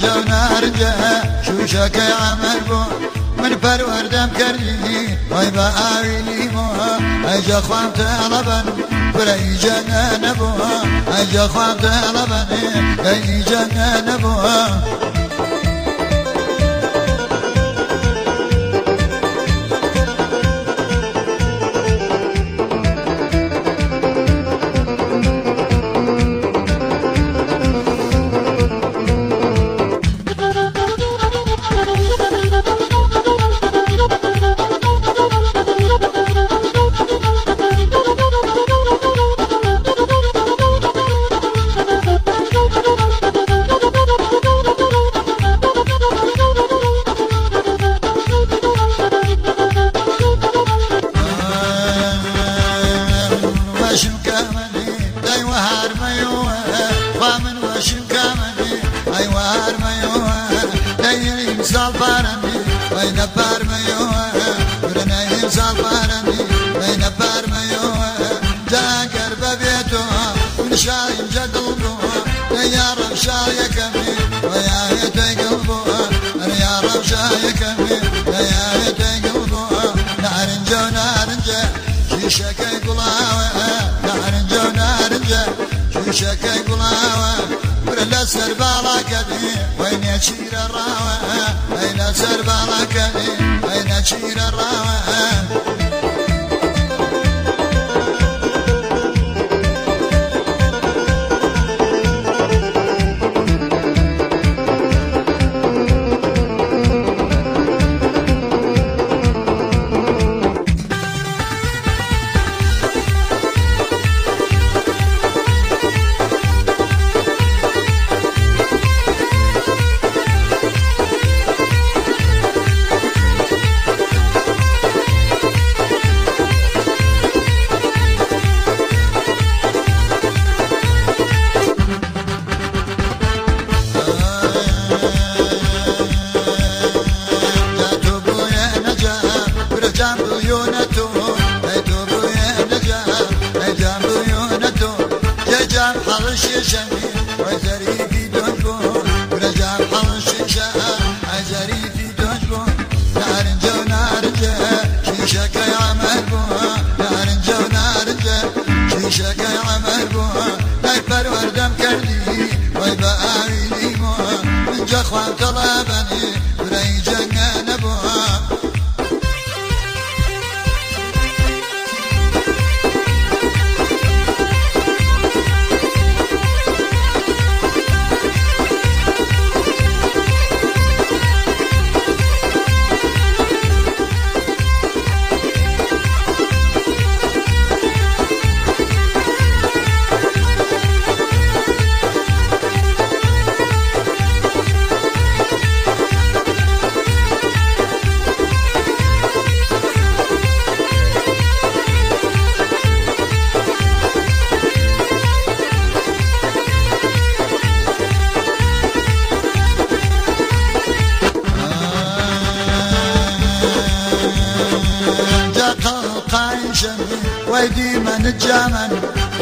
نارنجة ونارنجة شوشك يا عمل بو من پروردم کردی وای با آویلی مو ایجا خوام طلبن برای جنه نبو ایجا خوام طلبن ای جنه نبو وشم كامني داي وهار ميوه فامن وشم كامني اي وهار ميوه داي يمسال بارني وين بار ميوه برنا يمسال بارني وين بار ميوه جاكر ببيته من شاي جدلبه يا رب شاي كمي ويا هيتي قلبه يا رب شاي كمي يا هيتي قلبه نارنجه ونارنجه شيشك قلاوه نارنجة ونارنجة شوشك قلاوة برلا سربالا كدي وين يشير الراوة وين سربالا كدي وين يشير الراوة شيشاني وزري في دونكو ورجع حل شيشا عزري في دونكو نارنجة ونارنجة شيشك يا عمل بو نارنجة ونارنجة شيشك يا عمل بو لاي پروردم كردي وي بآويلي مو من جخوان طلبني بري جنة نبو ويدي من الجمن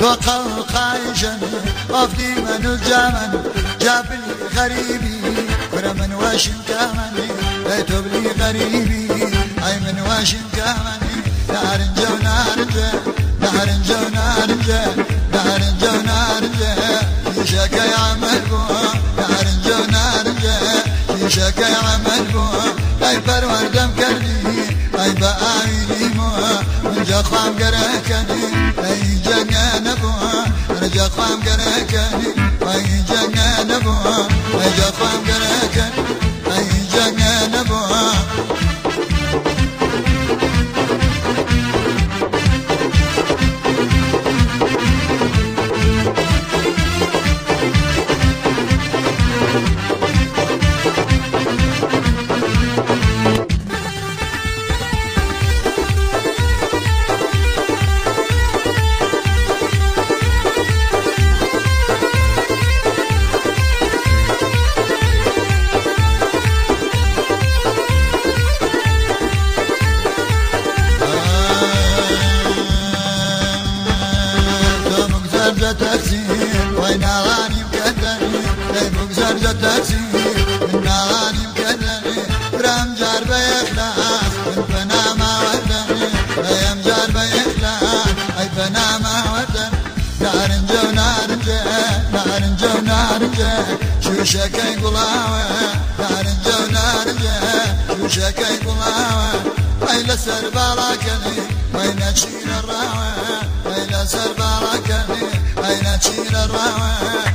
وقل قايشن وفدي من الجمن جاب لي غريبي ورمن واشم كامني بيتوب لي غريبي اي من واشم كامني نارنجة ونارنجة نارنجة ونارنجة نارنجة ونارنجة شيشك يا عمل بو نارنجة ونارنجة شيشك يا عمل بو اي پروردم كردي اي بآويلي مو رجع خوام قركني اي جنة نبوها رجع خوام قركني اي جنة نبوها رجع خوام قركني اي جنة نبوها تاكسي وين اغاني مكدري لا يبوك زرجة تاكسي فنامه ودن نارنجة ونارنجة نارنجة ونارنجة شو شكاي قلاوة نارنجة ونارنجة شو شكاي قلاوة ويلا سربالكني وين تشيل الراوة ويلا سربالكني وين تشيل الراوة